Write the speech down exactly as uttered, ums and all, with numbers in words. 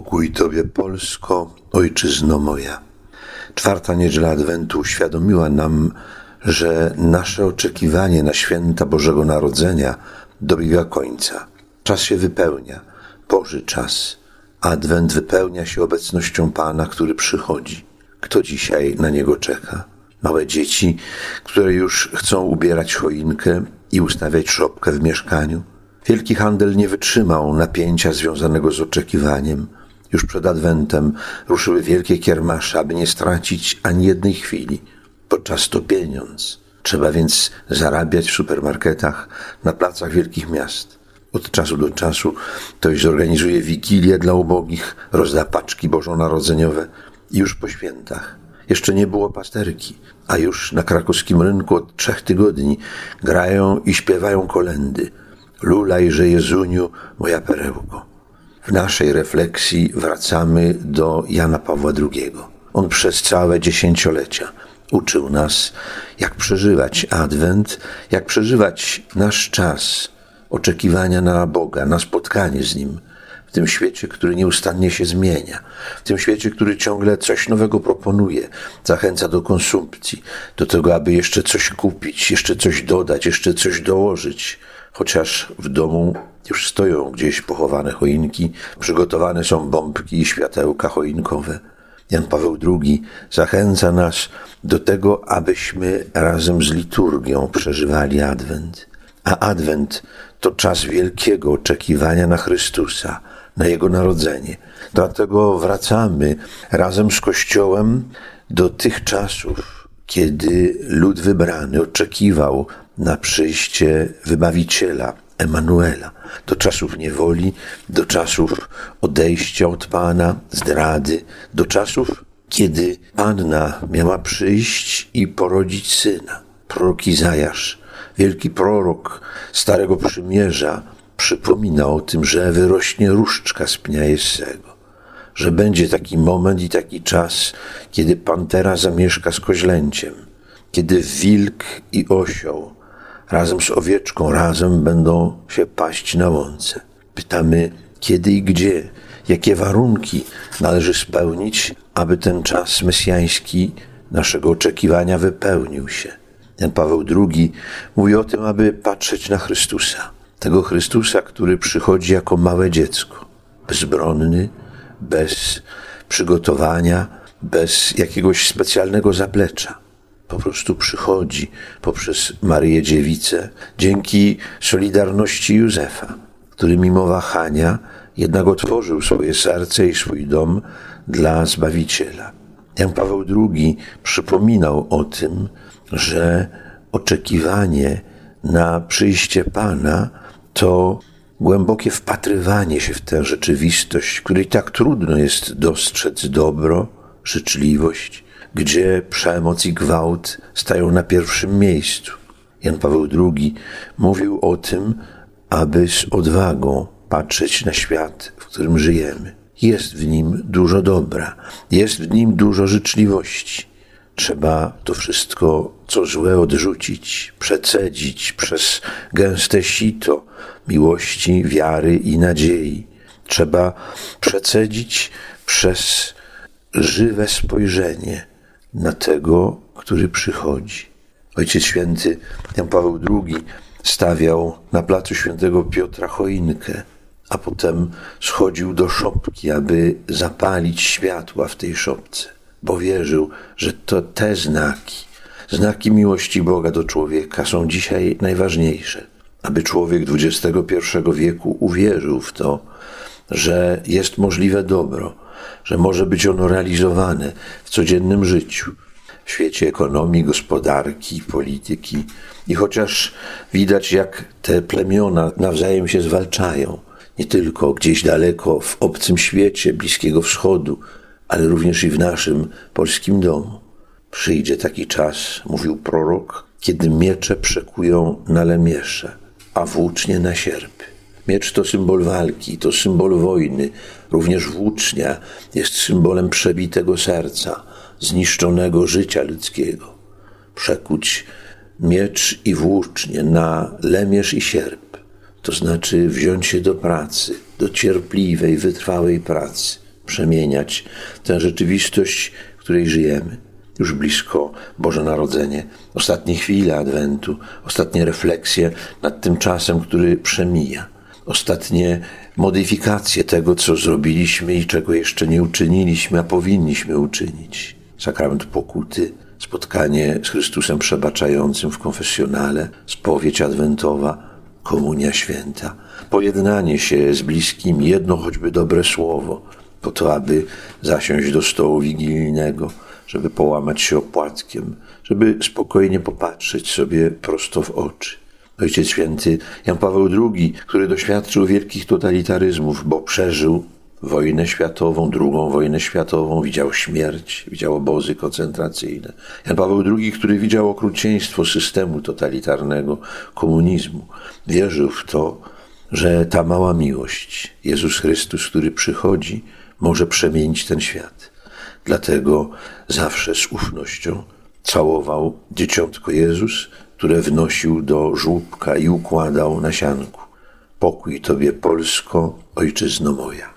Pokój Tobie, Polsko, Ojczyzno moja. Czwarta niedziela Adwentu uświadomiła nam, że nasze oczekiwanie na święta Bożego Narodzenia dobiega końca. Czas się wypełnia, Boży czas. Adwent wypełnia się obecnością Pana, który przychodzi. Kto dzisiaj na Niego czeka? Małe dzieci, które już chcą ubierać choinkę i ustawiać szopkę w mieszkaniu. Wielki handel nie wytrzymał napięcia związanego z oczekiwaniem. Już przed Adwentem ruszyły wielkie kiermasze, aby nie stracić ani jednej chwili, bo czas to pieniądz. Trzeba więc zarabiać w supermarketach, na placach wielkich miast. Od czasu do czasu ktoś zorganizuje wigilię dla ubogich, rozda paczki bożonarodzeniowe i już po świętach. Jeszcze nie było pasterki, a już na krakowskim rynku od trzech tygodni grają i śpiewają kolędy. Lulajże Jezuniu, moja perełko. W naszej refleksji wracamy do Jana Pawła drugiego. On przez całe dziesięciolecia uczył nas, jak przeżywać Adwent, jak przeżywać nasz czas oczekiwania na Boga, na spotkanie z Nim. W tym świecie, który nieustannie się zmienia, w tym świecie, który ciągle coś nowego proponuje, zachęca do konsumpcji, do tego, aby jeszcze coś kupić, jeszcze coś dodać, jeszcze coś dołożyć. Chociaż w domu już stoją gdzieś pochowane choinki, przygotowane są bombki i światełka choinkowe. Jan Paweł drugi zachęca nas do tego, abyśmy razem z liturgią przeżywali Adwent. A Adwent to czas wielkiego oczekiwania na Chrystusa, na Jego narodzenie. Dlatego wracamy razem z Kościołem do tych czasów, kiedy lud wybrany oczekiwał na przyjście Wybawiciela, Emanuela, do czasów niewoli, do czasów odejścia od Pana, zdrady, do czasów, kiedy Panna miała przyjść i porodzić syna. Prorok Izajasz, wielki prorok Starego Przymierza, przypomina o tym, że wyrośnie różdżka z pnia Jessego, że będzie taki moment i taki czas, kiedy pantera zamieszka z koźlęciem, kiedy wilk i osioł razem z owieczką, razem będą się paść na łące. Pytamy, kiedy i gdzie, jakie warunki należy spełnić, aby ten czas mesjański naszego oczekiwania wypełnił się. Jan Paweł drugi mówi o tym, aby patrzeć na Chrystusa. Tego Chrystusa, który przychodzi jako małe dziecko, bezbronny, bez przygotowania, bez jakiegoś specjalnego zaplecza. Po prostu przychodzi poprzez Maryję Dziewicę, dzięki solidarności Józefa, który mimo wahania jednak otworzył swoje serce i swój dom dla Zbawiciela. Jan Paweł drugi przypominał o tym, że oczekiwanie na przyjście Pana to głębokie wpatrywanie się w tę rzeczywistość, której tak trudno jest dostrzec dobro, życzliwość, gdzie przemoc i gwałt stają na pierwszym miejscu. Jan Paweł drugi mówił o tym, aby z odwagą patrzeć na świat, w którym żyjemy. Jest w nim dużo dobra, jest w nim dużo życzliwości. Trzeba to wszystko, co złe, odrzucić, przecedzić przez gęste sito miłości, wiary i nadziei. Trzeba przecedzić przez żywe spojrzenie na tego, który przychodzi. Ojciec Święty Jan Paweł drugi stawiał na placu Świętego Piotra choinkę, a potem schodził do szopki, aby zapalić światła w tej szopce, bo wierzył, że to te znaki, znaki miłości Boga do człowieka są dzisiaj najważniejsze, aby człowiek dwudziestego pierwszego wieku uwierzył w to, że jest możliwe dobro, że może być ono realizowane w codziennym życiu, w świecie ekonomii, gospodarki, polityki. I chociaż widać, jak te plemiona nawzajem się zwalczają, nie tylko gdzieś daleko w obcym świecie Bliskiego Wschodu, ale również i w naszym polskim domu. Przyjdzie taki czas, mówił prorok, kiedy miecze przekują na lemiesze, a włócznie na sierpy. Miecz to symbol walki, to symbol wojny. Również włócznia jest symbolem przebitego serca, zniszczonego życia ludzkiego. Przekuć miecz i włócznię na lemierz i sierp, to znaczy wziąć się do pracy, do cierpliwej, wytrwałej pracy, przemieniać tę rzeczywistość, w której żyjemy. Już blisko Boże Narodzenie, ostatnie chwile Adwentu, ostatnie refleksje nad tym czasem, który przemija, ostatnie modyfikacje tego, co zrobiliśmy i czego jeszcze nie uczyniliśmy, a powinniśmy uczynić. Sakrament pokuty, spotkanie z Chrystusem przebaczającym w konfesjonale, spowiedź adwentowa, komunia święta, pojednanie się z bliskimi, jedno choćby dobre słowo, po to, aby zasiąść do stołu wigilijnego, żeby połamać się opłatkiem, żeby spokojnie popatrzeć sobie prosto w oczy. Ojciec Święty Jan Paweł drugi, który doświadczył wielkich totalitaryzmów, bo przeżył wojnę światową, drugą wojnę światową, widział śmierć, widział obozy koncentracyjne. Jan Paweł drugi, który widział okrucieństwo systemu totalitarnego, komunizmu, wierzył w to, że ta mała miłość, Jezus Chrystus, który przychodzi, może przemienić ten świat. Dlatego zawsze z ufnością całował dzieciątko Jezus, które wnosił do żłóbka i układał na sianku. Pokój Tobie, Polsko, ojczyzno moja.